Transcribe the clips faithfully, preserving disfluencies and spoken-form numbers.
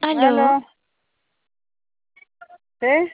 Aló. Aló. ¿Sí?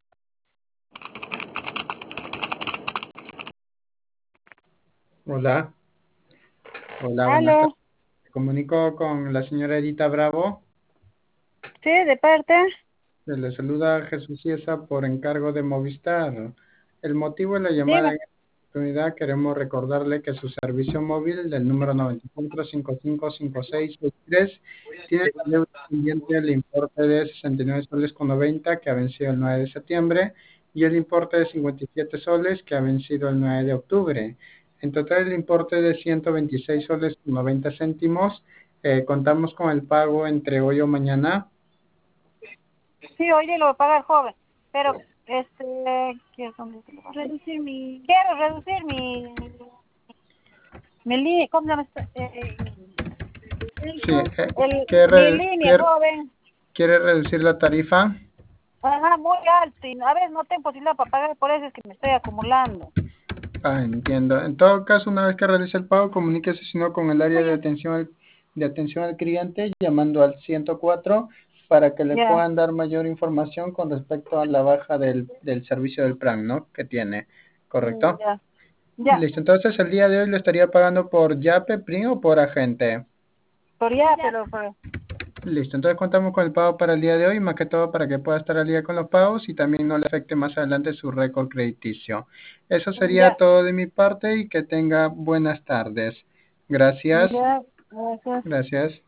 Hola, hola, buenas tardes. Aló. Me comunico con la señora Edita Bravo. ¿Sí? ¿De parte? Se le saluda Jesús Ciesa por encargo de Movistar. El motivo de la llamada Dime. en esta oportunidad, queremos recordarle que su servicio móvil del número nueve cuatro cinco cinco cinco seis seis tres tiene la deuda pendiente el importe de sesenta y nueve soles con noventa que ha vencido el nueve de septiembre y el importe de cincuenta y siete soles que ha vencido el nueve de octubre. En total el importe de ciento veintiséis soles con noventa céntimos. Eh, contamos con el pago entre hoy o mañana. Sí, oye, lo paga el joven. Pero, este, quiero reducir mi... Quiero reducir mi... Mi línea, ¿cómo se llama esto? Eh, Sí, eh, el, mi ¿quiere, línea, quiere, joven. quiere reducir la tarifa? Ajá, muy alto. Y a veces no tengo posibilidad para pagar, por eso es que me estoy acumulando. Ah, entiendo. En todo caso, una vez que realice el pago, comuníquese si no con el área de atención al, de atención al cliente llamando al ciento cuatro para que le Ya. puedan dar mayor información con respecto a la baja del, del servicio del plan, ¿no? Que tiene, Mm, ¿correcto? Ya. Ya. Listo, entonces el día de hoy lo estaría pagando por Yape, Prin o por agente. Por ya, pero... pero Listo, entonces contamos con el pago para el día de hoy, más que todo para que pueda estar al día con los pagos y también no le afecte más adelante su récord crediticio. Eso sería ya. todo de mi parte y que tenga buenas tardes. Gracias, Ya. Gracias. gracias.